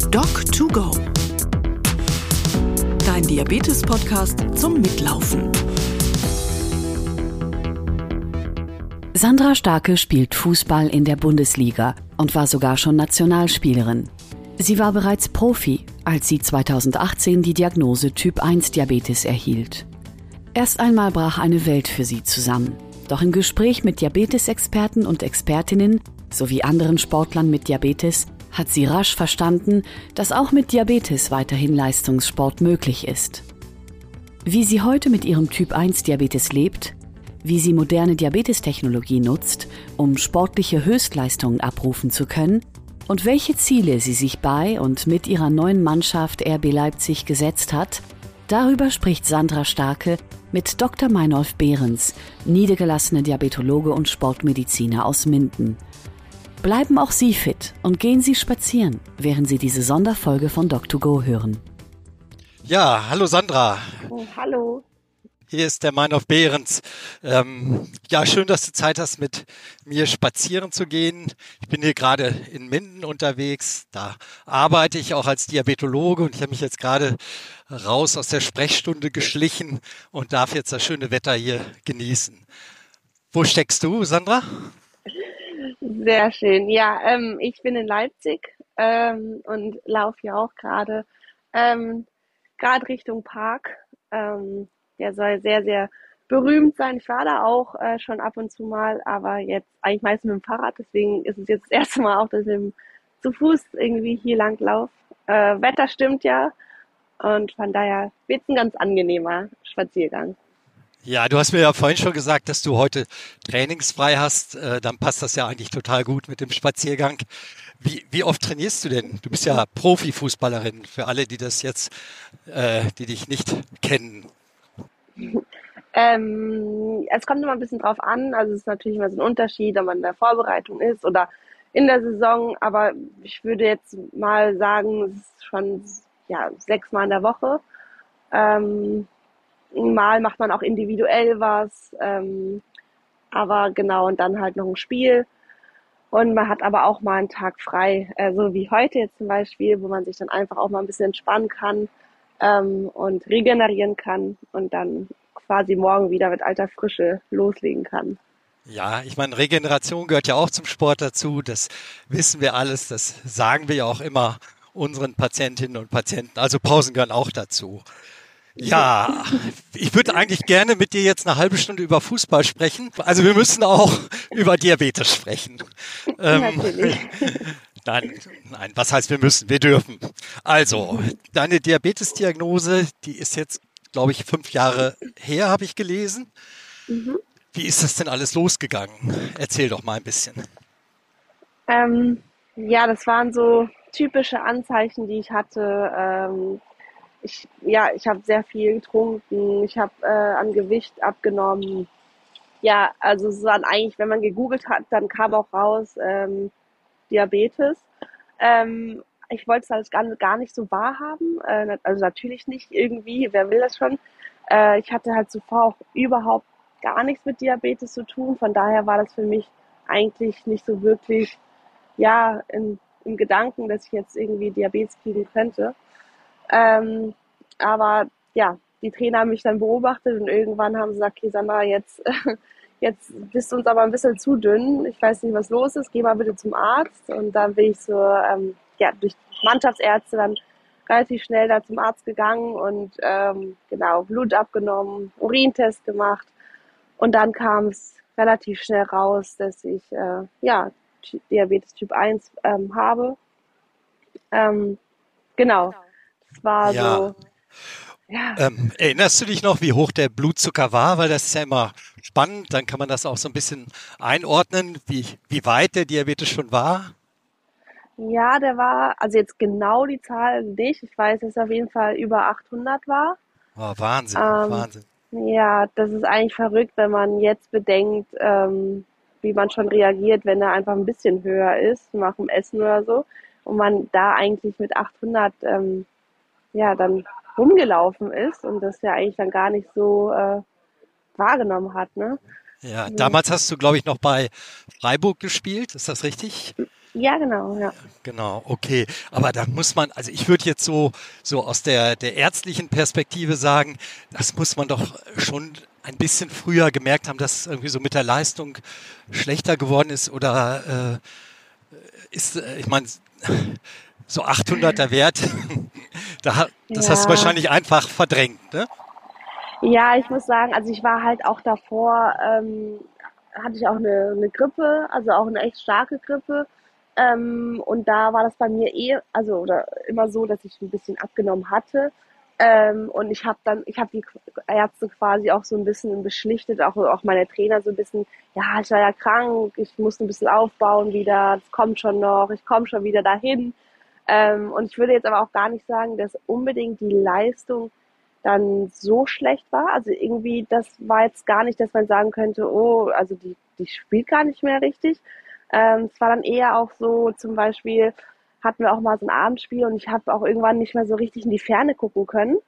Doc2Go. Dein Diabetes-Podcast zum Mitlaufen. Sandra Starke spielt Fußball in der Bundesliga und war sogar schon Nationalspielerin. Sie war bereits Profi, als sie 2018 die Diagnose Typ-1-Diabetes erhielt. Erst einmal brach eine Welt für sie zusammen. Doch im Gespräch mit Diabetesexperten und Expertinnen sowie anderen Sportlern mit Diabetes hat sie rasch verstanden, dass auch mit Diabetes weiterhin Leistungssport möglich ist. Wie sie heute mit ihrem Typ-1-Diabetes lebt, wie sie moderne Diabetestechnologie nutzt, um sportliche Höchstleistungen abrufen zu können und welche Ziele sie sich bei und mit ihrer neuen Mannschaft RB Leipzig gesetzt hat, darüber spricht Sandra Starke mit Dr. Meinolf Behrens, niedergelassene Diabetologe und Sportmediziner aus Minden. Bleiben auch Sie fit und gehen Sie spazieren, während Sie diese Sonderfolge von Doc2Go hören. Ja, hallo Sandra. Oh, hallo. Hier ist der Meinolf Behrens. Schön, dass du Zeit hast, mit mir spazieren zu gehen. Ich bin hier gerade in Minden unterwegs. Da arbeite ich auch als Diabetologe und ich habe mich jetzt gerade raus aus der Sprechstunde geschlichen und darf jetzt das schöne Wetter hier genießen. Wo steckst du, Sandra? Sehr schön. Ja, ich bin in Leipzig und laufe hier auch gerade Richtung Park. Der soll sehr, sehr berühmt sein. Ich war da auch schon ab und zu mal, aber jetzt eigentlich meistens mit dem Fahrrad. Deswegen ist es jetzt das erste Mal auch, dass ich zu Fuß irgendwie hier lang laufe. Wetter stimmt ja und von daher wird es ein ganz angenehmer Spaziergang. Ja, du hast mir ja vorhin schon gesagt, dass du heute trainingsfrei hast. Dann passt das ja eigentlich total gut mit dem Spaziergang. Wie oft trainierst du denn? Du bist ja Profifußballerin, für alle, die das jetzt, die dich nicht kennen. Es kommt immer ein bisschen drauf an. Also es ist natürlich immer so ein Unterschied, ob man in der Vorbereitung ist oder in der Saison. Aber ich würde jetzt mal sagen, es ist schon 6-mal in der Woche. Mal macht man auch individuell was, aber genau, und dann halt noch ein Spiel. Und man hat aber auch mal einen Tag frei, so wie heute jetzt zum Beispiel, wo man sich dann einfach auch mal ein bisschen entspannen kann und regenerieren kann und dann quasi morgen wieder mit alter Frische loslegen kann. Ja, ich meine, Regeneration gehört ja auch zum Sport dazu. Das wissen wir alles, das sagen wir ja auch immer unseren Patientinnen und Patienten. Also Pausen gehören auch dazu. Ja, ich würde eigentlich gerne mit dir jetzt eine halbe Stunde über Fußball sprechen. Also wir müssen auch über Diabetes sprechen. Natürlich. Nein, was heißt wir müssen? Wir dürfen. Also, deine Diabetesdiagnose, die ist jetzt, glaube ich, 5 Jahre her, habe ich gelesen. Mhm. Wie ist das denn alles losgegangen? Erzähl doch mal ein bisschen. Das waren so typische Anzeichen, die ich hatte. Ich habe sehr viel getrunken, ich habe an Gewicht abgenommen. Ja, also es war eigentlich, wenn man gegoogelt hat, dann kam auch raus Diabetes. Ich wollte es alles gar nicht so wahrhaben, also natürlich nicht irgendwie, wer will das schon. Ich hatte halt zuvor auch überhaupt gar nichts mit Diabetes zu tun, von daher war das für mich eigentlich nicht so wirklich, im Gedanken, dass ich jetzt irgendwie Diabetes kriegen könnte. Aber ja, die Trainer haben mich dann beobachtet und irgendwann haben sie gesagt, okay, Sandra, jetzt bist du uns aber ein bisschen zu dünn. Ich weiß nicht, was los ist. Geh mal bitte zum Arzt. Und dann bin ich durch Mannschaftsärzte dann relativ schnell da zum Arzt gegangen und Blut abgenommen, Urintest gemacht. Und dann kam es relativ schnell raus, dass ich Diabetes Typ 1 habe. Das war so. Ja. Erinnerst du dich noch, wie hoch der Blutzucker war? Weil das ist ja immer spannend. Dann kann man das auch so ein bisschen einordnen, wie weit der Diabetes schon war. Ja, der war, also jetzt genau die Zahl nicht. Ich weiß, dass er auf jeden Fall über 800 war. Oh, Wahnsinn, Wahnsinn. Ja, das ist eigentlich verrückt, wenn man jetzt bedenkt, wie man schon reagiert, wenn er einfach ein bisschen höher ist, nach dem Essen oder so. Und man da eigentlich mit 800 dann rumgelaufen ist und das ja eigentlich dann gar nicht so wahrgenommen hat, ne? Ja, damals hast du, glaube ich, noch bei Freiburg gespielt, ist das richtig? Ja, genau, ja. Genau, okay. Aber da muss man, also ich würde jetzt so aus der ärztlichen Perspektive sagen, das muss man doch schon ein bisschen früher gemerkt haben, dass es irgendwie so mit der Leistung schlechter geworden ist oder ich meine, so 800er Wert, das hast du Ja, wahrscheinlich einfach verdrängt, ne? ja, ich muss sagen, also ich war halt auch davor, hatte ich auch eine Grippe, also auch eine echt starke Grippe. Und da war das bei mir also oder immer so, dass ich ein bisschen abgenommen hatte. Und ich habe die Ärzte quasi auch so ein bisschen beschlichtet, auch meine Trainer so ein bisschen, ja, ich war ja krank, ich muss ein bisschen aufbauen wieder, das kommt schon noch, ich komme schon wieder dahin. Und ich würde jetzt aber auch gar nicht sagen, dass unbedingt die Leistung dann so schlecht war. Also irgendwie, das war jetzt gar nicht, dass man sagen könnte, oh, also die spielt gar nicht mehr richtig. Es war dann eher auch so, zum Beispiel hatten wir auch mal so ein Abendspiel und ich habe auch irgendwann nicht mehr so richtig in die Ferne gucken können.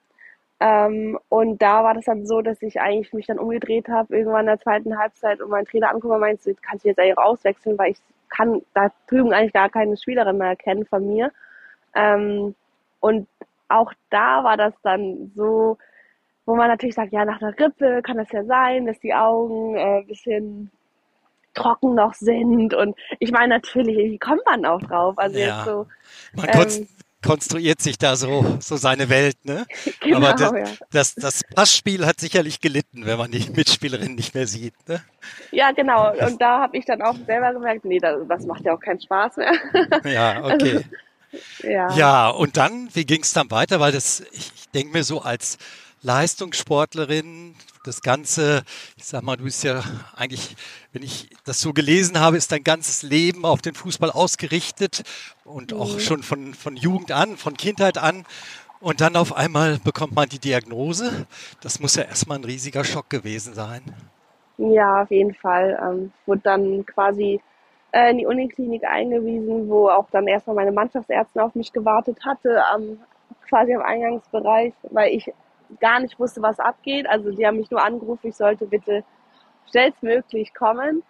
Und da war das dann so, dass ich eigentlich mich dann umgedreht habe, irgendwann in der zweiten Halbzeit und mein Trainer angucken und meinte, kannst du jetzt eigentlich auswechseln, weil ich kann da drüben eigentlich gar keine Spielerin mehr erkennen von mir. Ähm, und auch da war das dann so, wo man natürlich sagt, ja, nach einer Grippe kann das ja sein, dass die Augen ein bisschen trocken noch sind. Und ich meine, natürlich, wie kommt man auch drauf? Also jetzt Ja, so, man ähm, konstruiert sich da so seine Welt, ne? Aber genau, ja. das Passspiel hat sicherlich gelitten, wenn man die Mitspielerin nicht mehr sieht, ne? Ja, genau. Und da habe ich dann auch selber gemerkt, nee, das macht ja auch keinen Spaß mehr. Ja, Also, okay. ja. Ja, und dann, wie ging es dann weiter? Weil ich denke mir so als Leistungssportlerin, das Ganze, ich sag mal, du bist ja eigentlich, wenn ich das so gelesen habe, ist dein ganzes Leben auf den Fußball ausgerichtet und auch Mhm. schon von Jugend an, von Kindheit an. Und dann auf einmal bekommt man die Diagnose. Das muss ja erstmal ein riesiger Schock gewesen sein. Ja, auf jeden Fall. Wurde dann quasi in die Uniklinik eingewiesen, wo auch dann erstmal meine Mannschaftsärztin auf mich gewartet hatte, quasi am Eingangsbereich, weil ich gar nicht wusste, was abgeht. Also die haben mich nur angerufen, ich sollte bitte schnellstmöglich kommen.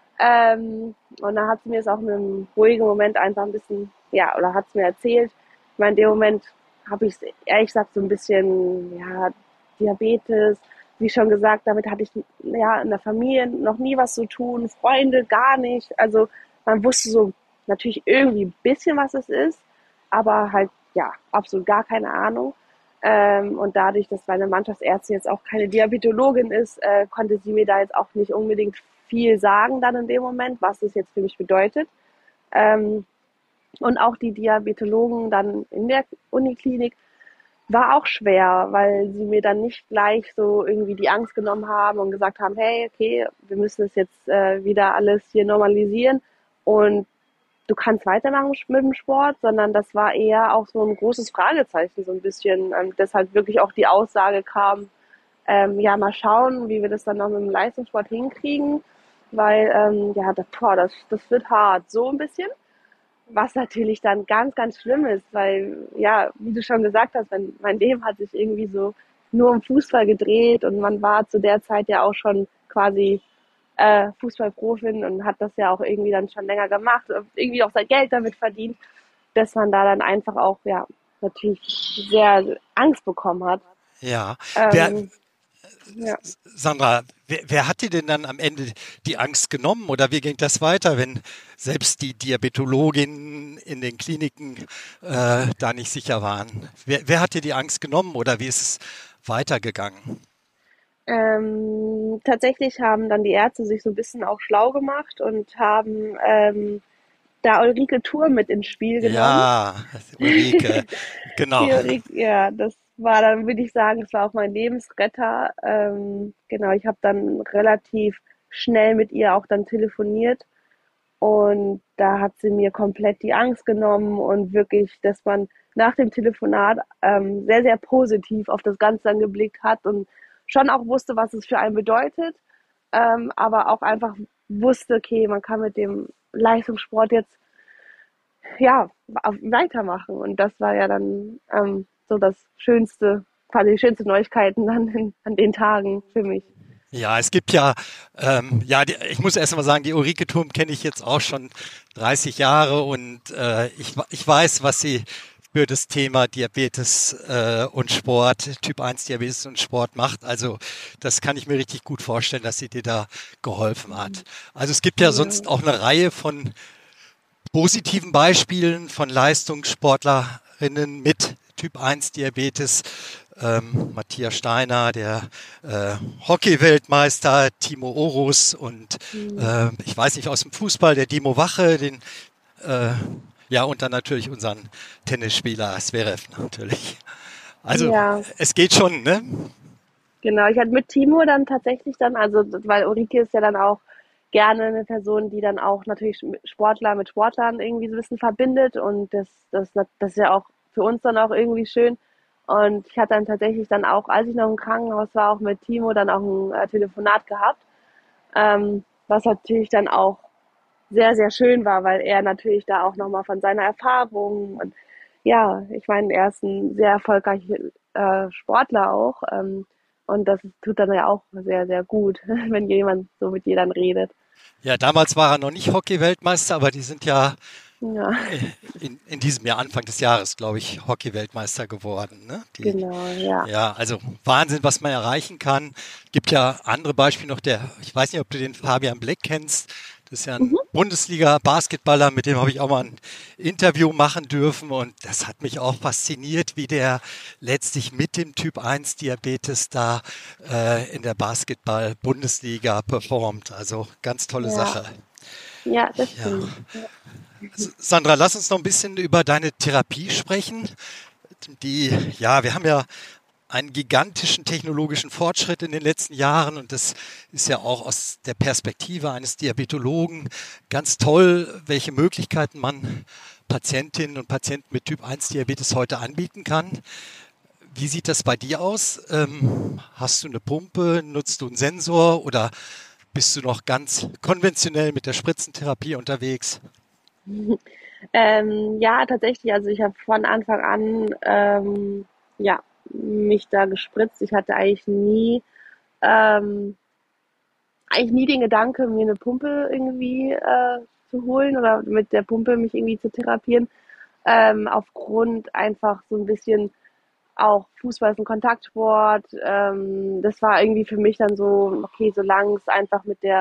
Und dann hat sie mir es auch in einem ruhigen Moment einfach ein bisschen, ja, oder hat es mir erzählt. Ich meine, in dem Moment habe ich es ehrlich gesagt so ein bisschen, ja, Diabetes, wie schon gesagt, damit hatte ich ja in der Familie noch nie was zu tun, Freunde gar nicht. Also man wusste so natürlich irgendwie ein bisschen, was es ist, aber halt ja, absolut gar keine Ahnung. Und dadurch, dass meine Mannschaftsärztin jetzt auch keine Diabetologin ist, konnte sie mir da jetzt auch nicht unbedingt viel sagen dann in dem Moment, was das jetzt für mich bedeutet. Ähm, und auch die Diabetologen dann in der Uniklinik war auch schwer, weil sie mir dann nicht gleich so irgendwie die Angst genommen haben und gesagt haben, hey, okay, wir müssen es jetzt wieder alles hier normalisieren und du kannst weitermachen mit dem Sport, sondern das war eher auch so ein großes Fragezeichen, so ein bisschen, dass halt wirklich auch die Aussage kam, ja, mal schauen, wie wir das dann noch mit dem Leistungssport hinkriegen, weil, ja, das wird hart, so ein bisschen. Was natürlich dann ganz, ganz schlimm ist, weil, ja, wie du schon gesagt hast, mein Leben hat sich irgendwie so nur um Fußball gedreht und man war zu der Zeit ja auch schon quasi Fußballprofin und hat das ja auch irgendwie dann schon länger gemacht, irgendwie auch sein Geld damit verdient, dass man da dann einfach auch, ja, natürlich sehr Angst bekommen hat. Ja. Wer, Ähm, ja. Sandra, wer hat dir denn dann am Ende die Angst genommen oder wie ging das weiter, wenn selbst die Diabetologinnen in den Kliniken da nicht sicher waren? Wer hat dir die Angst genommen oder wie ist es weitergegangen? Tatsächlich haben dann die Ärzte sich so ein bisschen auch schlau gemacht und haben da Ulrike Thur mit ins Spiel genommen. Ja, Ulrike, genau. Die Ulrike, ja, das war dann, würde ich sagen, das war auch mein Lebensretter. Genau, ich habe dann relativ schnell mit ihr auch dann telefoniert und da hat sie mir komplett die Angst genommen und wirklich, dass man nach dem Telefonat sehr, sehr positiv auf das Ganze dann geblickt hat und schon auch wusste, was es für einen bedeutet, aber auch einfach wusste, okay, man kann mit dem Leistungssport jetzt ja weitermachen und das war ja dann so das Schönste, quasi die schönste Neuigkeiten dann an den Tagen für mich. Ja, es gibt ja, ich muss erst mal sagen, die Ulrike Thurm kenne ich jetzt auch schon 30 Jahre und ich weiß, was sie für das Thema Diabetes und Sport, Typ 1 Diabetes und Sport macht. Also das kann ich mir richtig gut vorstellen, dass sie dir da geholfen hat. Also es gibt ja Ja, sonst auch eine Reihe von positiven Beispielen von Leistungssportlerinnen mit Typ 1 Diabetes. Matthias Steiner, der Hockey-Weltmeister, Timo Orus und hm, ich weiß nicht, aus dem Fußball, der Dimo Wache, äh, ja, und dann natürlich unseren Tennisspieler Zverev natürlich. Also ja, es geht schon, ne? genau. Ich hatte mit Timo dann tatsächlich dann, also weil Ulrike ist ja dann auch gerne eine Person, die dann auch natürlich Sportler mit Sportlern irgendwie so ein bisschen verbindet und das ist ja auch für uns dann auch irgendwie schön. Und ich hatte dann tatsächlich dann auch, als ich noch im Krankenhaus war, auch mit Timo dann auch ein Telefonat gehabt, was natürlich dann auch sehr, sehr schön war, weil er natürlich da auch nochmal von seiner Erfahrung und ja, ich meine, er ist ein sehr erfolgreicher Sportler auch und das tut dann ja auch sehr, sehr gut, wenn jemand so mit dir dann redet. Ja, damals war er noch nicht Hockey-Weltmeister, aber die sind ja Ja, in diesem Jahr, Anfang des Jahres, glaube ich, Hockey-Weltmeister geworden. Ne? genau, ja. Ja, also Wahnsinn, was man erreichen kann. Gibt ja andere Beispiele noch, ich weiß nicht, ob du den Fabian Bleck kennst. Das ist ja ein Mhm. Bundesliga-Basketballer, mit dem habe ich auch mal ein Interview machen dürfen und das hat mich auch fasziniert, wie der letztlich mit dem Typ 1 Diabetes da in der Basketball-Bundesliga performt. Also ganz tolle Ja, Sache. ja, das Ja. stimmt. Ja. Sandra, lass uns noch ein bisschen über deine Therapie sprechen. Ja, wir haben ja einen gigantischen technologischen Fortschritt in den letzten Jahren und das ist ja auch aus der Perspektive eines Diabetologen ganz toll, welche Möglichkeiten man Patientinnen und Patienten mit Typ 1 Diabetes heute anbieten kann. Wie sieht das bei dir aus? Hast du eine Pumpe, nutzt du einen Sensor oder bist du noch ganz konventionell mit der Spritzentherapie unterwegs? Ja, tatsächlich, also ich habe von Anfang an ja, mich da gespritzt. Ich hatte ähm, eigentlich nie den Gedanke, mir eine Pumpe irgendwie zu holen oder mit der Pumpe mich irgendwie zu therapieren. Aufgrund einfach so ein bisschen auch Fußball ist ein Kontaktsport. Das war irgendwie für mich dann so, okay, solange es einfach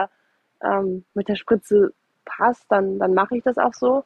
mit der Spritze passt, dann mache ich das auch so.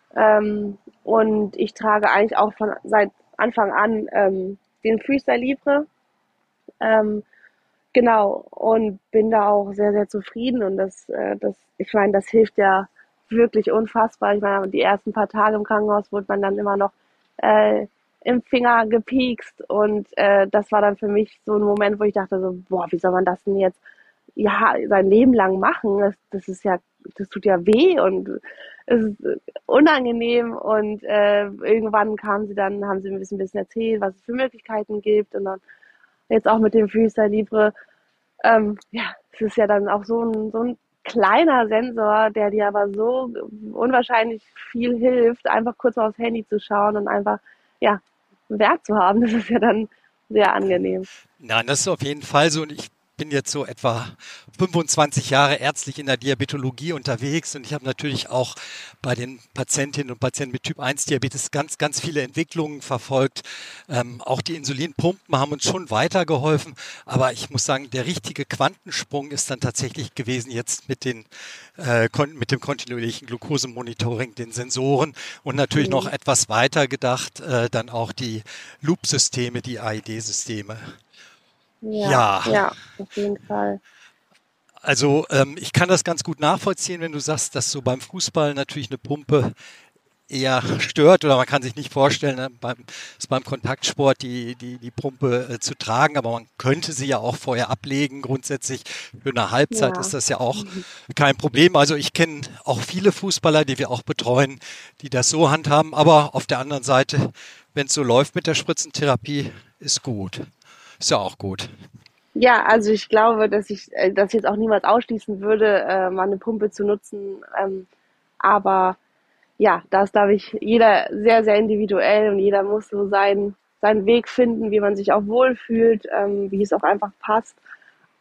Und ich trage eigentlich auch von seit Anfang an den Freestyle Libre. Ähm, Genau, und bin da auch sehr, sehr zufrieden und ich meine, das hilft ja wirklich unfassbar. Ich meine, die ersten paar Tage im Krankenhaus wurde man dann immer noch äh, im Finger gepiekst und das war dann für mich so ein Moment, wo ich dachte so, boah, wie soll man das denn jetzt ja sein Leben lang machen? Das ist ja, das tut ja weh und es ist unangenehm und irgendwann haben sie mir ein bisschen erzählt, was es für Möglichkeiten gibt und dann jetzt auch mit dem Freestyle Libre ja, es ist ja dann auch so ein kleiner Sensor, der dir aber so unwahrscheinlich viel hilft, einfach kurz mal aufs Handy zu schauen und einfach, ja, einen Wert zu haben. Das ist ja dann sehr angenehm. Nein, das ist auf jeden Fall so. Und ich bin jetzt so etwa 25 Jahre ärztlich in der Diabetologie unterwegs und ich habe natürlich auch bei den Patientinnen und Patienten mit Typ 1 Diabetes ganz, ganz viele Entwicklungen verfolgt. Auch die Insulinpumpen haben uns schon weitergeholfen, aber ich muss sagen, der richtige Quantensprung ist dann tatsächlich gewesen jetzt mit dem kontinuierlichen Glukosemonitoring, den Sensoren und natürlich noch Mhm. etwas weiter gedacht, dann auch die Loop-Systeme, die AED-Systeme. Ja, Ja, ja, auf jeden Fall. also ich kann das ganz gut nachvollziehen, wenn du sagst, dass so beim Fußball natürlich eine Pumpe eher stört oder man kann sich nicht vorstellen, ne, beim Kontaktsport die Pumpe zu tragen, aber man könnte sie ja auch vorher ablegen. Grundsätzlich für eine Halbzeit ist Ja. das ja auch kein Problem. Also ich kenne auch viele Fußballer, die wir auch betreuen, die das so handhaben, aber auf der anderen Seite, wenn es so läuft mit der Spritzentherapie, ist gut. Ist ja auch gut. Ja, also ich glaube, dass ich jetzt auch niemals ausschließen würde, mal eine Pumpe zu nutzen. Aber ja, da ist, glaube ich, jeder sehr, sehr individuell und jeder muss seinen Weg finden, wie man sich auch wohlfühlt, wie es auch einfach passt.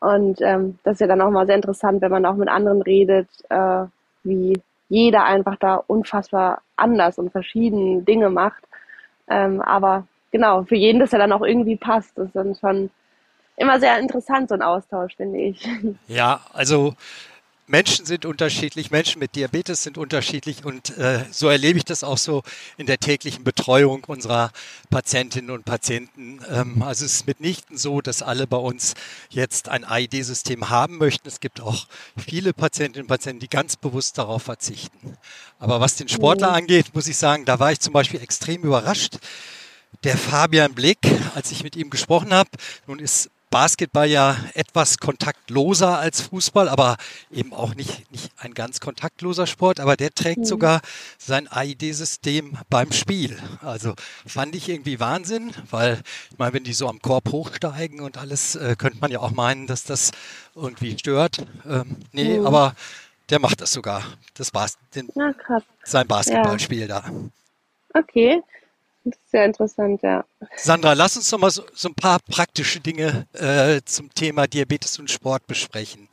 Und das ist ja dann auch mal sehr interessant, wenn man auch mit anderen redet, wie jeder einfach da unfassbar anders und verschiedene Dinge macht. Aber genau, für jeden das ja dann auch irgendwie passt. Das ist dann schon immer sehr interessant, so ein Austausch, finde ich. Ja, also Menschen sind unterschiedlich, Menschen mit Diabetes sind unterschiedlich und so erlebe ich das auch so in der täglichen Betreuung unserer Patientinnen und Patienten. Also es ist mitnichten so, dass alle bei uns jetzt ein AID-System haben möchten. Es gibt auch viele Patientinnen und Patienten, die ganz bewusst darauf verzichten. Aber was den Sportler Mhm. angeht, muss ich sagen, da war ich zum Beispiel extrem überrascht. Der Fabian Blick, als ich mit ihm gesprochen habe, nun ist Basketball ja etwas kontaktloser als Fußball, aber eben auch nicht ein ganz kontaktloser Sport, aber der trägt Mhm. sogar sein AID-System beim Spiel. Also fand ich irgendwie Wahnsinn, weil ich meine, wenn die so am Korb hochsteigen und alles, könnte man ja auch meinen, dass das irgendwie stört. Nee, Mhm. aber der macht das sogar. Ja, krass. Sein Ja, Basketballspiel da. okay. Das ist sehr interessant, ja. Sandra, lass uns noch mal so ein paar praktische Dinge zum Thema Diabetes und Sport besprechen.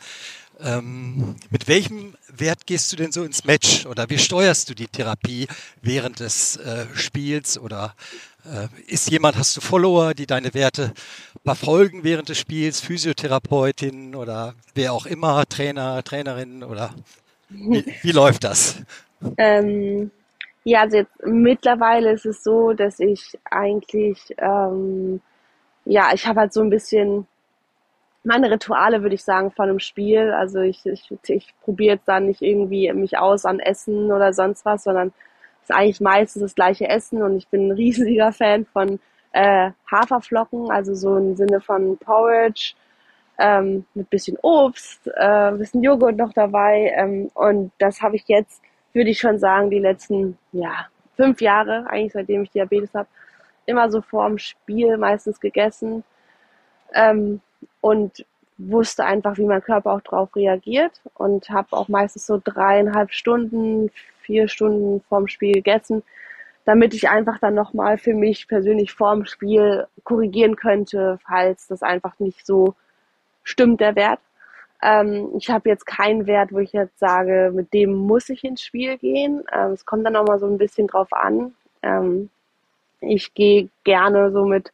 Mit welchem Wert gehst du denn so ins Match oder wie steuerst du die Therapie während des Spiels oder hast du Follower, die deine Werte verfolgen während des Spiels, Physiotherapeutin oder wer auch immer, Trainer, Trainerin oder wie läuft das? Ähm, ja, also jetzt mittlerweile ist es so, dass ich eigentlich, ja, ich habe halt so ein bisschen meine Rituale, würde ich sagen, von einem Spiel. Also ich probiere jetzt da nicht irgendwie mich aus an Essen oder sonst was, sondern es ist eigentlich meistens das gleiche Essen und ich bin ein riesiger Fan von Haferflocken, also so im Sinne von Porridge, mit bisschen Obst, bisschen Joghurt noch dabei. Und das habe ich jetzt, würde ich schon sagen, die letzten, ja, 5 Jahre, eigentlich seitdem ich Diabetes habe, immer so vorm Spiel meistens gegessen, ähm, und wusste einfach, wie mein Körper auch drauf reagiert und habe auch meistens so 3,5 Stunden, 4 Stunden vorm Spiel gegessen, damit ich einfach dann nochmal für mich persönlich vorm Spiel korrigieren könnte, falls das einfach nicht so stimmt, der Wert. Ich habe jetzt keinen Wert, wo ich jetzt sage, mit dem muss ich ins Spiel gehen. Es kommt dann auch mal so ein bisschen drauf an. Ich gehe gerne so mit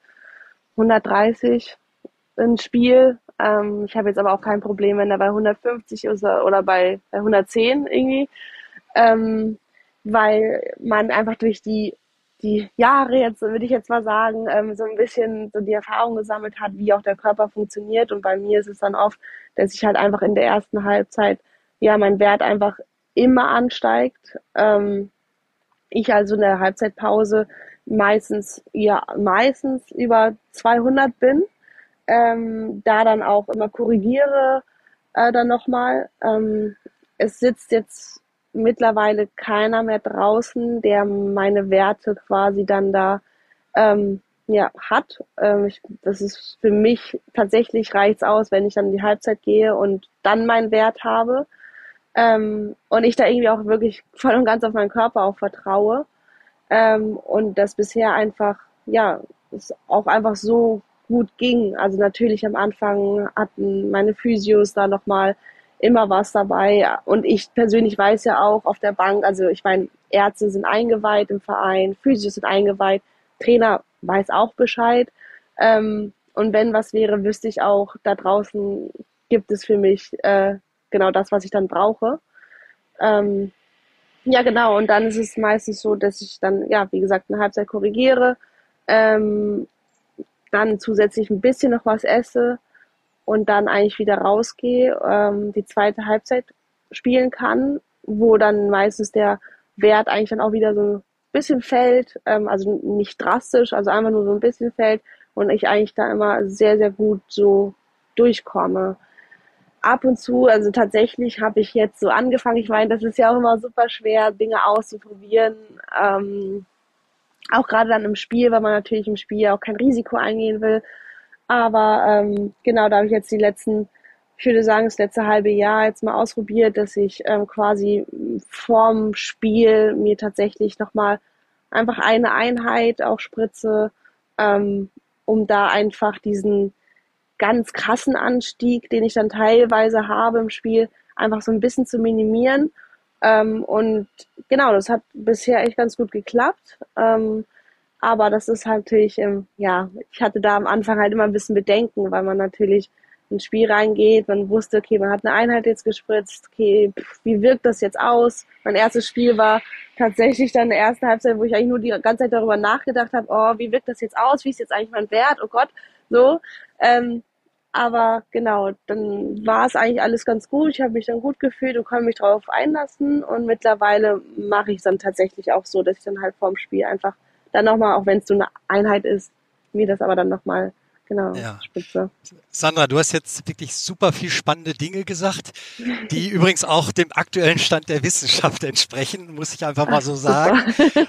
130 ins Spiel. Ich habe jetzt aber auch kein Problem, wenn er bei 150 ist oder bei 110 irgendwie, ähm, weil man einfach durch die Jahre jetzt, würde ich jetzt mal sagen, so ein bisschen so die Erfahrung gesammelt hat, wie auch der Körper funktioniert. Und bei mir ist es dann oft, dass ich halt einfach in der ersten Halbzeit, ja, mein Wert einfach immer ansteigt. Ich also in der Halbzeitpause meistens über 200 bin, da dann auch immer korrigiere, dann nochmal. Es sitzt jetzt mittlerweile keiner mehr draußen, der meine Werte quasi dann da ja, hat. Das ist für mich tatsächlich reicht's aus, wenn ich dann in die Halbzeit gehe und dann meinen Wert habe. Und ich da irgendwie auch wirklich voll und ganz auf meinen Körper auch vertraue. Und das bisher einfach, ja, es auch einfach so gut ging. Also natürlich am Anfang hatten meine Physios da nochmal immer was dabei. Und ich persönlich weiß ja auch auf der Bank, also ich meine, Ärzte sind eingeweiht im Verein, Physios sind eingeweiht, Trainer weiß auch Bescheid. Und wenn was wäre, wüsste ich auch, da draußen gibt es für mich genau das, was ich dann brauche. Ähm, ja, genau. Und dann ist es meistens so, dass ich dann, ja, wie gesagt, eine Halbzeit korrigiere, ähm, dann zusätzlich ein bisschen noch was esse und dann eigentlich wieder rausgehe, die zweite Halbzeit spielen kann, wo dann meistens der Wert eigentlich dann auch wieder so ein bisschen fällt, also nicht drastisch, also einfach nur so ein bisschen fällt und ich eigentlich da immer sehr, sehr gut so durchkomme. Ab und zu, also tatsächlich habe ich jetzt so angefangen, ich meine, das ist ja auch immer super schwer, Dinge auszuprobieren, auch gerade dann im Spiel, weil man natürlich im Spiel auch kein Risiko eingehen will. Aber genau, da habe ich jetzt ich würde sagen, das letzte halbe Jahr jetzt mal ausprobiert, dass ich quasi vorm Spiel mir tatsächlich nochmal einfach eine Einheit auch spritze, ähm, um da einfach ganz krassen Anstieg, den ich dann teilweise habe im Spiel, einfach so ein bisschen zu minimieren. Und genau, das hat bisher echt ganz gut geklappt. Aber das ist halt natürlich, ja, ich hatte da am Anfang halt immer ein bisschen Bedenken, weil man natürlich ins Spiel reingeht, man wusste, okay, man hat eine Einheit jetzt gespritzt, okay, wie wirkt das jetzt aus? Mein erstes Spiel war tatsächlich dann eine erste Halbzeit, wo ich eigentlich nur die ganze Zeit darüber nachgedacht habe, oh, wie wirkt das jetzt aus? Wie ist jetzt eigentlich mein Wert? Oh Gott, so. Aber genau, dann war es eigentlich alles ganz gut. Ich habe mich dann gut gefühlt und konnte mich darauf einlassen. Und mittlerweile mache ich es dann tatsächlich auch so, dass ich dann halt vorm Spiel einfach dann nochmal, auch wenn es so eine Einheit ist, mir das aber dann nochmal, genau, Ja. spitze. Sandra, du hast jetzt wirklich super viel spannende Dinge gesagt, die übrigens auch dem aktuellen Stand der Wissenschaft entsprechen, muss ich einfach mal so sagen.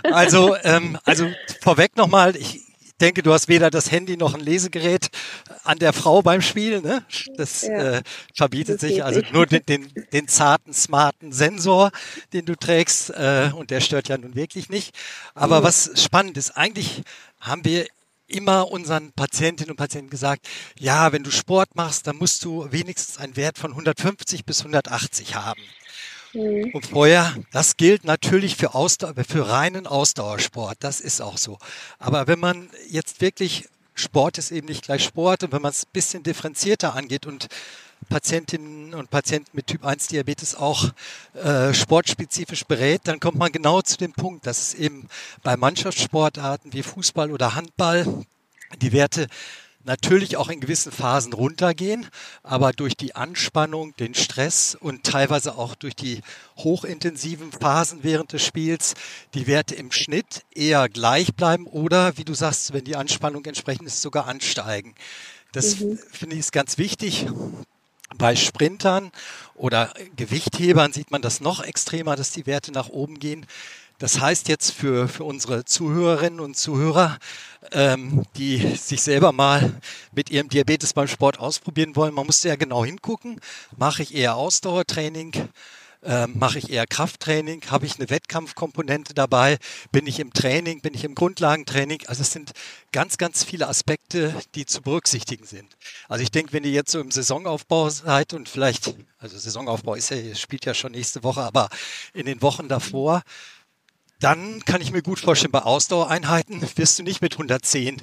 Also vorweg nochmal, ich denke, du hast weder das Handy noch ein Lesegerät an der Frau beim Spiel, ne? Das Ja, verbietet das sich, geht also nicht. nur den zarten, smarten Sensor, den du trägst, und der stört ja nun wirklich nicht. Aber Ja. was spannend ist, eigentlich haben wir immer unseren Patientinnen und Patienten gesagt, ja, wenn du Sport machst, dann musst du wenigstens einen Wert von 150 bis 180 haben. Mhm. Und vorher, das gilt natürlich für reinen Ausdauersport, das ist auch so. Aber wenn man jetzt wirklich, Sport ist eben nicht gleich Sport, und wenn man es ein bisschen differenzierter angeht und Patientinnen und Patienten mit Typ-1-Diabetes auch sportspezifisch berät, dann kommt man genau zu dem Punkt, dass es eben bei Mannschaftssportarten wie Fußball oder Handball die Werte natürlich auch in gewissen Phasen runtergehen, aber durch die Anspannung, den Stress und teilweise auch durch die hochintensiven Phasen während des Spiels die Werte im Schnitt eher gleich bleiben oder, wie du sagst, wenn die Anspannung entsprechend ist, sogar ansteigen. Das Mhm. finde ich ist ganz wichtig. Bei Sprintern oder Gewichthebern sieht man das noch extremer, dass die Werte nach oben gehen. Das heißt jetzt für unsere Zuhörerinnen und Zuhörer, die sich selber mal mit ihrem Diabetes beim Sport ausprobieren wollen, man muss ja genau hingucken, mache ich eher Ausdauertraining, mache ich eher Krafttraining, habe ich eine Wettkampfkomponente dabei, bin ich im Training, bin ich im Grundlagentraining. Also es sind ganz, ganz viele Aspekte, die zu berücksichtigen sind. Also ich denke, wenn ihr jetzt so im Saisonaufbau seid und vielleicht, also Saisonaufbau spielt ja schon nächste Woche, aber in den Wochen davor, dann kann ich mir gut vorstellen, bei Ausdauereinheiten wirst du nicht mit 110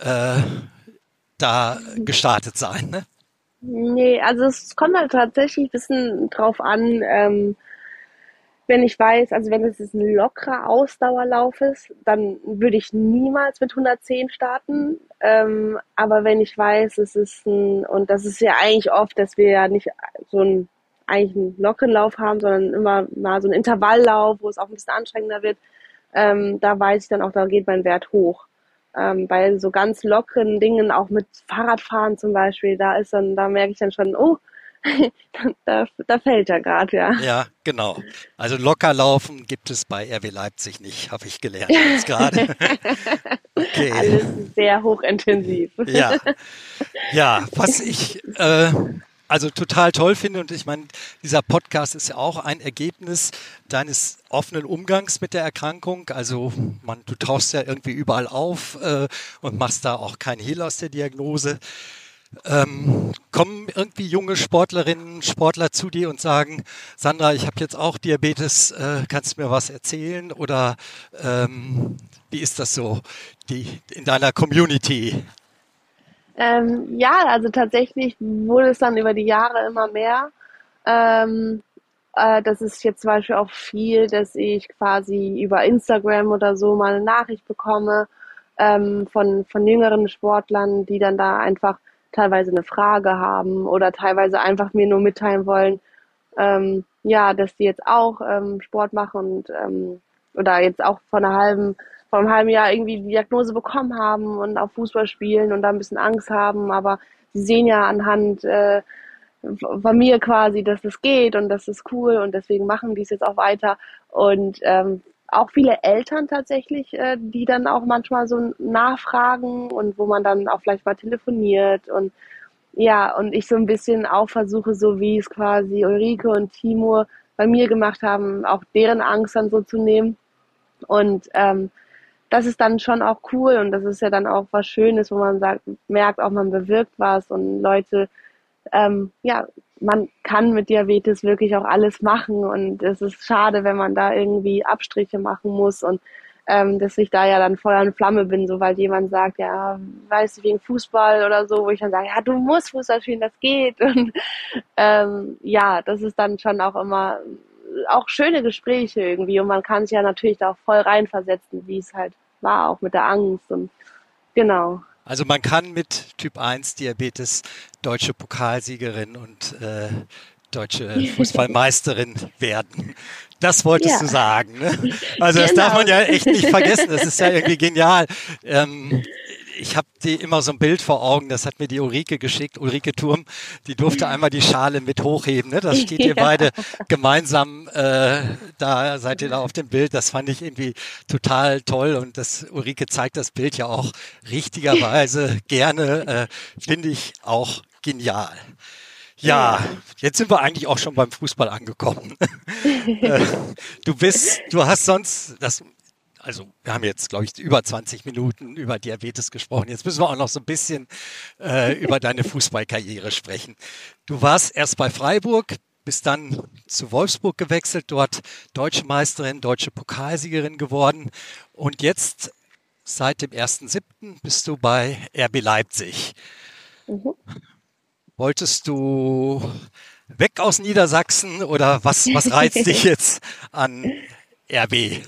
da gestartet sein. Ne? Nee, also es kommt halt tatsächlich ein bisschen drauf an, wenn ich weiß, also wenn es jetzt ein lockerer Ausdauerlauf ist, dann würde ich niemals mit 110 starten. Aber wenn ich weiß, es ist und das ist ja eigentlich oft, dass wir ja nicht so eigentlich einen lockeren Lauf haben, sondern immer mal so einen Intervalllauf, wo es auch ein bisschen anstrengender wird, da weiß ich dann auch, da geht mein Wert hoch. Bei so ganz lockeren Dingen, auch mit Fahrradfahren zum Beispiel, da merke ich dann schon, oh, da fällt er gerade, ja. Ja, genau. Also locker laufen gibt es bei RB Leipzig nicht, habe ich gelernt jetzt gerade. Okay, Alles sehr hochintensiv. ja. Ja, was ich also total toll finde, und ich meine, dieser Podcast ist ja auch ein Ergebnis deines offenen Umgangs mit der Erkrankung. Also du tauchst ja irgendwie überall auf und machst da auch kein Hehl aus der Diagnose. Kommen irgendwie junge Sportlerinnen, Sportler zu dir und sagen, Sandra, ich habe jetzt auch Diabetes, kannst du mir was erzählen? Oder wie ist das so in deiner Community? Ja, also tatsächlich wurde es dann über die Jahre immer mehr. Ähm, Das ist jetzt zum Beispiel auch viel, dass ich quasi über Instagram oder so mal eine Nachricht bekomme von jüngeren Sportlern, die dann da einfach teilweise eine Frage haben oder teilweise einfach mir nur mitteilen wollen, ja, dass die jetzt auch Sport machen und oder jetzt auch vor einem halben Jahr irgendwie die Diagnose bekommen haben und auf Fußball spielen und da ein bisschen Angst haben, aber sie sehen ja anhand von mir quasi, dass das geht und das ist cool und deswegen machen die es jetzt auch weiter. Und auch viele Eltern tatsächlich, die dann auch manchmal so nachfragen und wo man dann auch vielleicht mal telefoniert und ja, und ich so ein bisschen auch versuche, so wie es quasi Ulrike und Timur bei mir gemacht haben, auch deren Angst dann so zu nehmen. Und das ist dann schon auch cool und das ist ja dann auch was Schönes, wo man sagt, merkt auch, man bewirkt was und Leute, ja, man kann mit Diabetes wirklich auch alles machen und es ist schade, wenn man da irgendwie Abstriche machen muss und dass ich da ja dann Feuer und Flamme bin, sobald jemand sagt, ja, weißt du, wegen Fußball oder so, wo ich dann sage, ja, du musst Fußball spielen, das geht. Und ja, das ist dann schon auch immer auch schöne Gespräche irgendwie und man kann sich ja natürlich da auch voll reinversetzen, wie es halt war, auch mit der Angst und genau. Also man kann mit Typ 1 Diabetes deutsche Pokalsiegerin und deutsche Fußballmeisterin werden. Das wolltest Ja, du sagen, ne? Also das darf genau. man ja echt nicht vergessen. Das ist ja irgendwie genial. Ich habe die immer so ein Bild vor Augen, das hat mir die Ulrike geschickt, Ulrike Turm, die durfte einmal die Schale mit hochheben. Ne? Das steht ihr Ja. beide gemeinsam, da seid ihr da auf dem Bild. Das fand ich irgendwie total toll und das Ulrike zeigt das Bild ja auch richtigerweise gerne, finde ich auch genial. Ja, Ja. jetzt sind wir eigentlich auch schon beim Fußball angekommen. Äh, du hast sonst, also wir haben jetzt, glaube ich, über 20 Minuten über Diabetes gesprochen. Jetzt müssen wir auch noch so ein bisschen über deine Fußballkarriere sprechen. Du warst erst bei Freiburg, bist dann zu Wolfsburg gewechselt, dort Deutsche Meisterin, deutsche Pokalsiegerin geworden und jetzt seit dem 1.7. bist du bei RB Leipzig. Mhm. Wolltest du weg aus Niedersachsen oder was reizt dich jetzt an RB?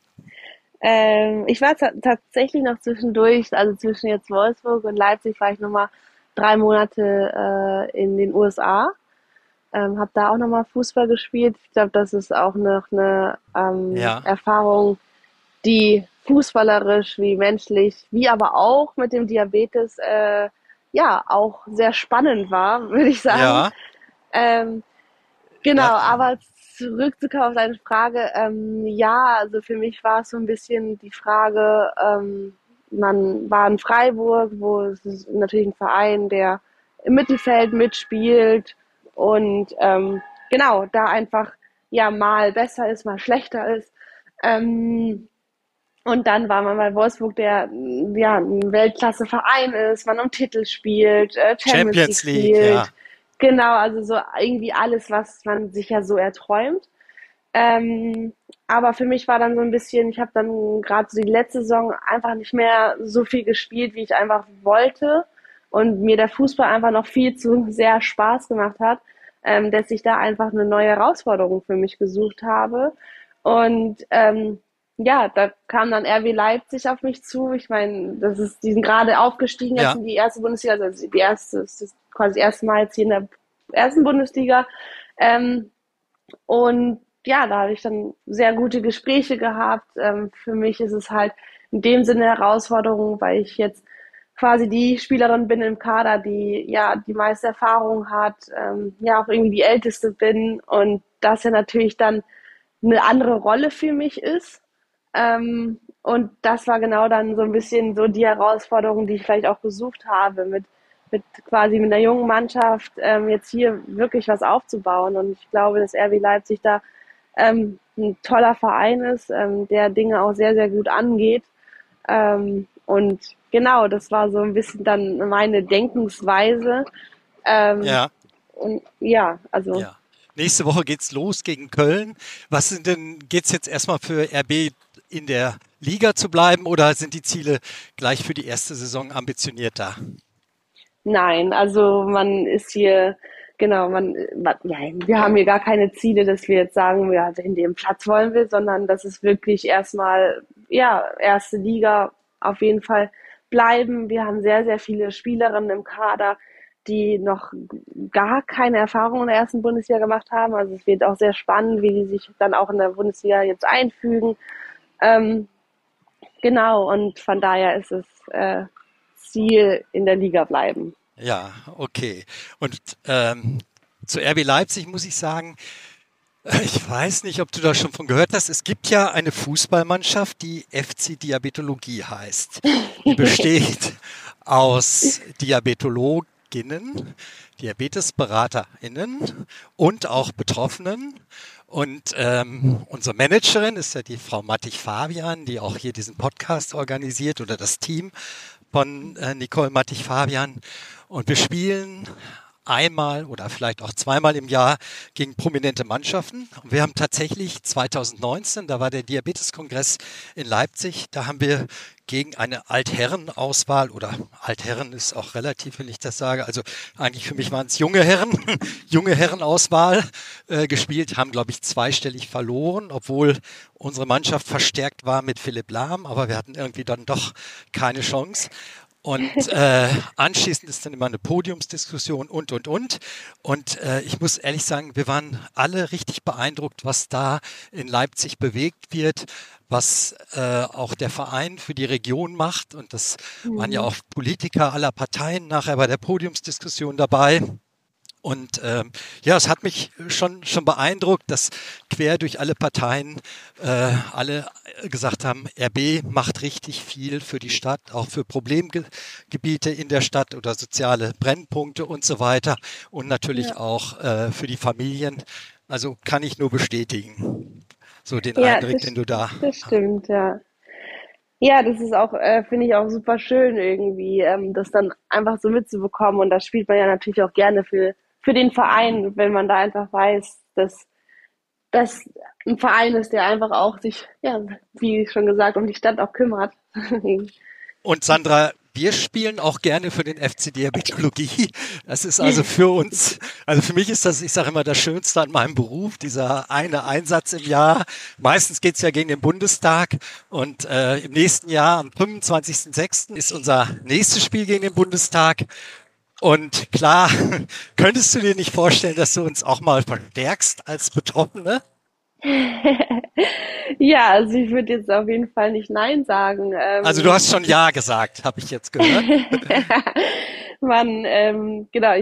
Ich war tatsächlich noch zwischendurch, also zwischen jetzt Wolfsburg und Leipzig war ich nochmal 3 Monate in den USA. Habe da auch nochmal Fußball gespielt. Ich glaube, das ist auch noch eine Ja, Erfahrung, die fußballerisch wie menschlich, wie aber auch mit dem Diabetes ja auch sehr spannend war, würde ich sagen. ja, Ähm, Genau, ja, aber zurückzukommen auf deine Frage, ja, also für mich war es so ein bisschen die Frage, man war in Freiburg, wo es ist natürlich ein Verein, der im Mittelfeld mitspielt und genau, da einfach ja mal besser ist, mal schlechter ist. Ähm, und dann war man bei Wolfsburg, der ja ein Weltklasse-Verein ist, man um Titel spielt, Champions League Champions League, ja, spielt. Genau, also so irgendwie alles, was man sich ja so erträumt. Ähm, aber für mich war dann so ein bisschen, ich habe dann gerade so die letzte Saison einfach nicht mehr so viel gespielt, wie ich einfach wollte. Und mir der Fußball einfach noch viel zu sehr Spaß gemacht hat, dass ich da einfach eine neue Herausforderung für mich gesucht habe. Und ja, da kam dann RB Leipzig auf mich zu. Ich meine, die sind gerade aufgestiegen jetzt ja, in die erste Bundesliga, also die erste, das ist quasi das erste Mal jetzt hier in der ersten Bundesliga. Ähm, und ja, da habe ich dann sehr gute Gespräche gehabt. Für mich ist es halt in dem Sinne eine Herausforderung, weil ich jetzt quasi die Spielerin bin im Kader, die ja die meiste Erfahrung hat, ja auch irgendwie die Älteste bin und das ja natürlich dann eine andere Rolle für mich ist. Und das war genau dann so ein bisschen so die Herausforderung, die ich vielleicht auch gesucht habe, mit quasi mit einer jungen Mannschaft jetzt hier wirklich was aufzubauen. Und ich glaube, dass RB Leipzig da ein toller Verein ist, der Dinge auch sehr, sehr gut angeht. Und genau, das war so ein bisschen dann meine Denkensweise. Ähm, ja, und ja, also ja. Nächste Woche geht's los gegen Köln. Geht's jetzt erstmal für RB in der Liga zu bleiben oder sind die Ziele gleich für die erste Saison ambitionierter? nein, also man ist hier, genau, ja, wir haben hier gar keine Ziele, dass wir jetzt sagen, ja, in dem Platz wollen wir, sondern das ist wirklich erstmal, ja, erste Liga auf jeden Fall bleiben. Wir haben sehr, sehr viele Spielerinnen im Kader, die noch gar keine Erfahrung in der ersten Bundesliga gemacht haben. Also es wird auch sehr spannend, wie die sich dann auch in der Bundesliga jetzt einfügen. Ähm, genau, und von daher ist es Ziel in der Liga bleiben. Ja, okay. Und zu RB Leipzig muss ich sagen, ich weiß nicht, ob du da schon von gehört hast. Es gibt ja eine Fußballmannschaft, die FC Diabetologie heißt. Die besteht aus Diabetologinnen, Diabetesberaterinnen und auch Betroffenen. Und unsere Managerin ist ja die Frau Mattich-Fabian, die auch hier diesen Podcast organisiert oder das Team von Nicole Mattich-Fabian. Und wir spielen einmal oder vielleicht auch zweimal im Jahr gegen prominente Mannschaften. Und wir haben tatsächlich 2019, da war der Diabeteskongress in Leipzig, da haben wir gegen eine Altherrenauswahl, oder Altherren ist auch relativ, wenn ich das sage, also eigentlich für mich waren es junge Herren, junge Herrenauswahl gespielt, haben, glaube ich, zweistellig verloren, obwohl unsere Mannschaft verstärkt war mit Philipp Lahm, aber wir hatten irgendwie dann doch keine Chance. Und anschließend ist dann immer eine Podiumsdiskussion und. Und ich muss ehrlich sagen, wir waren alle richtig beeindruckt, was da in Leipzig bewegt wird, was auch der Verein für die Region macht. Und das waren ja auch Politiker aller Parteien nachher bei der Podiumsdiskussion dabei. Und ja, es hat mich schon beeindruckt, dass quer durch alle Parteien alle gesagt haben, RB macht richtig viel für die Stadt, auch für Problemgebiete in der Stadt oder soziale Brennpunkte und so weiter und natürlich auch für die Familien. Also kann ich nur bestätigen, so den Eindruck, den du da das stimmt, ja. Ja, das ist auch, finde ich auch super schön irgendwie, das dann einfach so mitzubekommen. Und das spielt man ja natürlich auch gerne für den Verein, wenn man da einfach weiß, dass das ein Verein ist, der einfach auch sich, ja, wie schon gesagt, um die Stadt auch kümmert. Und Sandra, wir spielen auch gerne für den FC Diabetologie. Das ist also für uns, also für mich ist das, ich sage immer, das Schönste an meinem Beruf, dieser eine Einsatz im Jahr. Meistens geht's ja gegen den Bundestag und im nächsten Jahr, am 25.06. ist unser nächstes Spiel gegen den Bundestag. Und klar, könntest du dir nicht vorstellen, dass du uns auch mal verstärkst als Betroffene? Ja, also ich würde jetzt auf jeden Fall nicht Nein sagen. Also du hast schon Ja gesagt, habe ich jetzt gehört. Genau,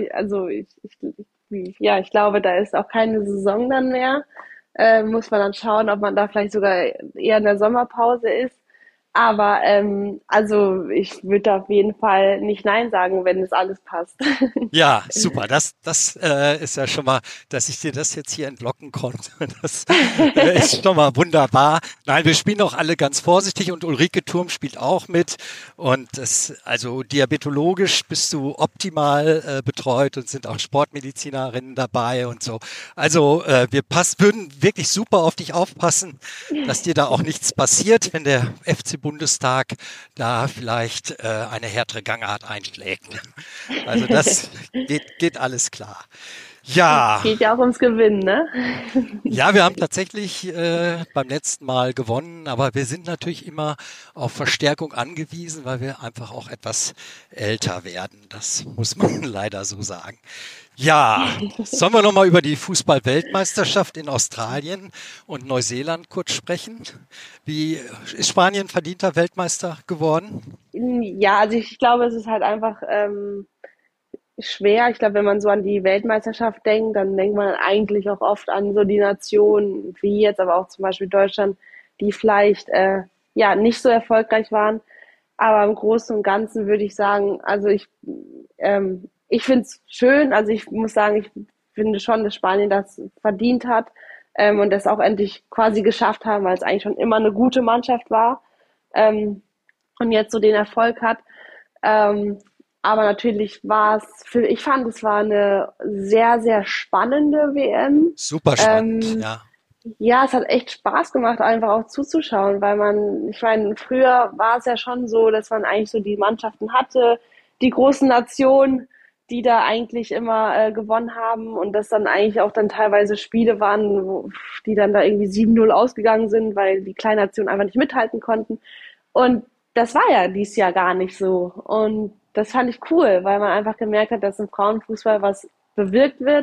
ich glaube, da ist auch keine Saison dann mehr. Muss man dann schauen, ob man da vielleicht sogar eher in der Sommerpause ist. Aber also ich würde auf jeden Fall nicht Nein sagen, wenn es alles passt. Ja, super. Das ist ja schon mal, dass ich dir das jetzt hier entlocken konnte. Das ist schon mal wunderbar. Nein, wir spielen auch alle ganz vorsichtig und Ulrike Thurm spielt auch mit. Und also diabetologisch bist du optimal betreut und sind auch Sportmedizinerinnen dabei und so. Also wir würden wirklich super auf dich aufpassen, dass dir da auch nichts passiert, wenn der FC Bundestag da vielleicht eine härtere Gangart einschlägt. Also das geht alles klar. Ja. Geht ja auch ums Gewinnen, ne? Ja, wir haben tatsächlich beim letzten Mal gewonnen, aber wir sind natürlich immer auf Verstärkung angewiesen, weil wir einfach auch etwas älter werden. Das muss man leider so sagen. Ja, sollen wir nochmal über die Fußball-Weltmeisterschaft in Australien und Neuseeland kurz sprechen? Wie ist Spanien verdienter Weltmeister geworden? Ja, also ich glaube, es ist halt einfach schwer. Ich glaube, wenn man so an die Weltmeisterschaft denkt, dann denkt man eigentlich auch oft an so die Nationen wie jetzt, aber auch zum Beispiel Deutschland, die vielleicht ja nicht so erfolgreich waren. Aber im Großen und Ganzen würde ich sagen, also ich finde es schön. Also ich muss sagen, ich finde schon, dass Spanien das verdient hat und das auch endlich quasi geschafft haben, weil es eigentlich schon immer eine gute Mannschaft war ähm, und jetzt so den Erfolg hat. Aber natürlich ich fand, es war eine sehr, sehr spannende WM. Super spannend, ja. Ja, es hat echt Spaß gemacht, einfach auch zuzuschauen, weil ich meine, früher war es ja schon so, dass man eigentlich so die Mannschaften hatte, die großen Nationen, die da eigentlich immer gewonnen haben und das dann eigentlich auch dann teilweise Spiele waren, die dann da irgendwie 7-0 ausgegangen sind, weil die kleinen Nationen einfach nicht mithalten konnten. Und das war ja dieses Jahr gar nicht so. Und das fand ich cool, weil man einfach gemerkt hat, dass im Frauenfußball was bewirkt wird,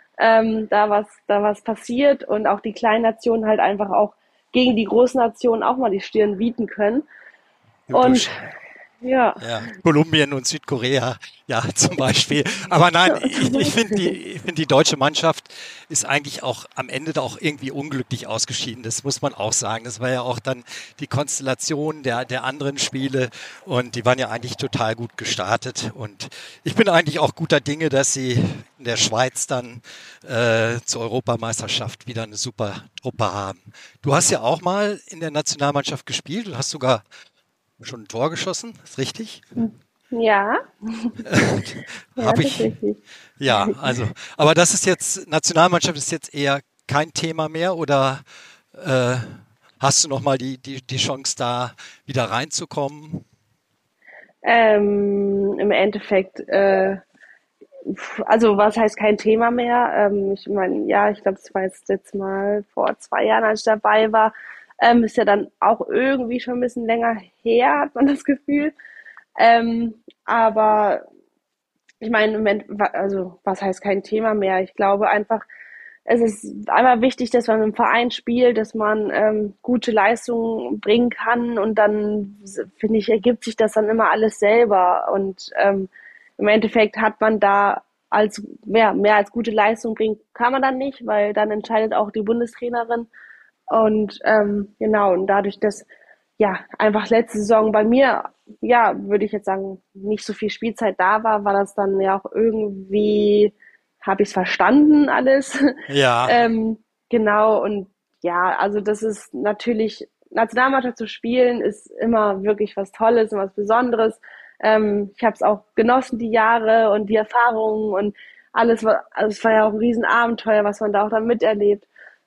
da was passiert und auch die kleinen Nationen halt einfach auch gegen die großen Nationen auch mal die Stirn bieten können. Und Ja. Ja, Kolumbien und Südkorea, ja, zum Beispiel. Aber nein, ich finde die deutsche Mannschaft ist eigentlich auch am Ende auch irgendwie unglücklich ausgeschieden. Das muss man auch sagen. Das war ja auch dann die Konstellation der anderen Spiele und die waren ja eigentlich total gut gestartet. Und ich bin eigentlich auch guter Dinge, dass sie in der Schweiz dann zur Europameisterschaft wieder eine super Truppe haben. Du hast ja auch mal in der Nationalmannschaft gespielt und hast sogar schon ein Tor geschossen, ist richtig? Ja. Ja, Habe ich. tatsächlich. Ja, also, aber das ist jetzt, Nationalmannschaft ist jetzt eher kein Thema mehr oder hast du nochmal die Chance da wieder reinzukommen? Im Endeffekt, also was heißt kein Thema mehr? Ich meine, ja, ich glaube, das war jetzt mal vor 2 Jahren, als ich dabei war. Ist ja dann auch irgendwie schon ein bisschen länger her, hat man das Gefühl. Aber ich meine, im Moment, also was heißt kein Thema mehr? Ich glaube einfach, es ist einmal wichtig, dass man im Verein spielt, dass man gute Leistungen bringen kann und dann, finde ich, ergibt sich das dann immer alles selber. Und im Endeffekt hat man da mehr als gute Leistung bringen, kann man dann nicht, weil dann entscheidet auch die Bundestrainerin. Und genau, und dadurch, dass ja einfach letzte Saison bei mir, ja, würde ich jetzt sagen, nicht so viel Spielzeit da war das dann ja auch irgendwie, habe ich es verstanden alles. Ja, Genau, und ja, also das ist natürlich, Nationalmannschaft zu spielen, ist immer wirklich was Tolles und was Besonderes. Ich habe es auch genossen, die Jahre und die Erfahrungen und alles, also es war ja auch ein Riesenabenteuer, was man da auch dann miterlebt.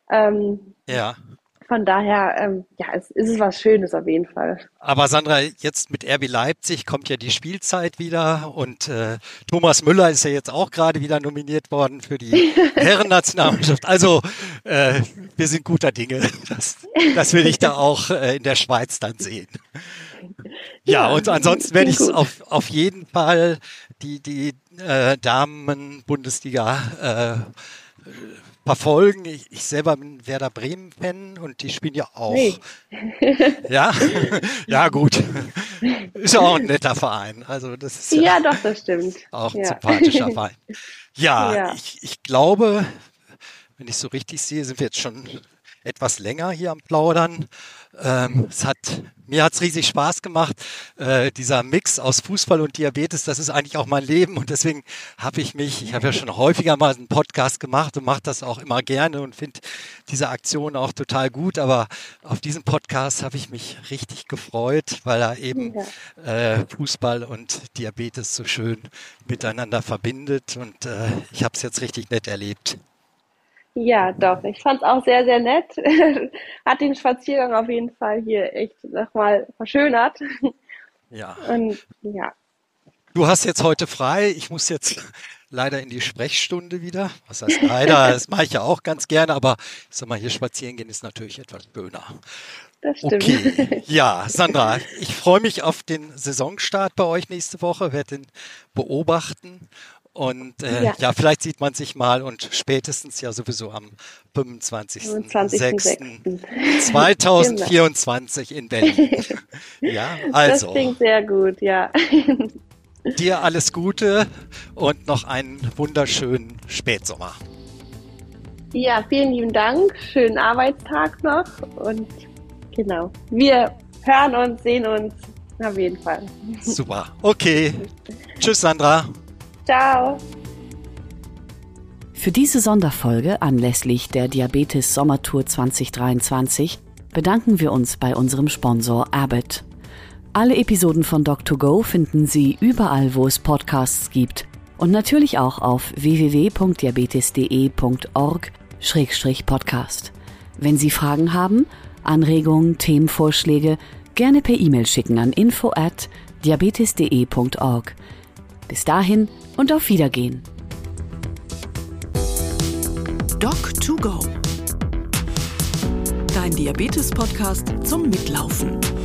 ja. Von daher, ja, es ist was Schönes auf jeden Fall. Aber Sandra, jetzt mit RB Leipzig kommt ja die Spielzeit wieder und Thomas Müller ist ja jetzt auch gerade wieder nominiert worden für die Herrennationalmannschaft. Also wir sind guter Dinge, dass wir dich da auch in der Schweiz dann sehen. Ja, und ansonsten werde ich auf jeden Fall die Damen-Bundesliga verfolgen. Ich selber bin Werder Bremen-Fan und die spielen ja auch. Hey. Ja, ja gut. Ist ja auch ein netter Verein. Also das ist Ja, doch, das stimmt. auch ein Ja. sympathischer Verein. Ja, Ja. ich glaube, wenn ich so richtig sehe, sind wir jetzt schon etwas länger hier am Plaudern. Mir hat's riesig Spaß gemacht. Dieser Mix aus Fußball und Diabetes, das ist eigentlich auch mein Leben und deswegen ich habe ja schon häufiger mal einen Podcast gemacht und mache das auch immer gerne und finde diese Aktion auch total gut, aber auf diesen Podcast habe ich mich richtig gefreut, weil er eben Fußball und Diabetes so schön miteinander verbindet und ich habe es jetzt richtig nett erlebt. Ja, doch. Ich fand es auch sehr, sehr nett. Hat den Spaziergang auf jeden Fall hier echt nochmal verschönert. Ja. Und ja. Du hast jetzt heute frei. Ich muss jetzt leider in die Sprechstunde wieder. Was heißt leider? Das mache ich ja auch ganz gerne, aber ich sag mal, hier spazieren gehen ist natürlich etwas schöner. Das stimmt. Okay, ja, Sandra, ich freue mich auf den Saisonstart bei euch nächste Woche, werde den beobachten. Und ja, vielleicht sieht man sich mal und spätestens ja sowieso am 25.06.2024 in Berlin. Ja, also. Das klingt sehr gut, ja. Dir alles Gute und noch einen wunderschönen Spätsommer. Ja, vielen lieben Dank. Schönen Arbeitstag noch. Und genau, wir hören uns, sehen uns auf jeden Fall. Super. Okay. Tschüss, Sandra. Ciao. Für diese Sonderfolge anlässlich der Diabetes Sommertour 2023 bedanken wir uns bei unserem Sponsor Abbott. Alle Episoden von Doc2Go finden Sie überall, wo es Podcasts gibt und natürlich auch auf www.diabetes.de.org/podcast. Wenn Sie Fragen haben, Anregungen, Themenvorschläge, gerne per E-Mail schicken an info@diabetes.de.org. Bis dahin und auf Wiedergehen. Doc2Go. Dein Diabetes-Podcast zum Mitlaufen.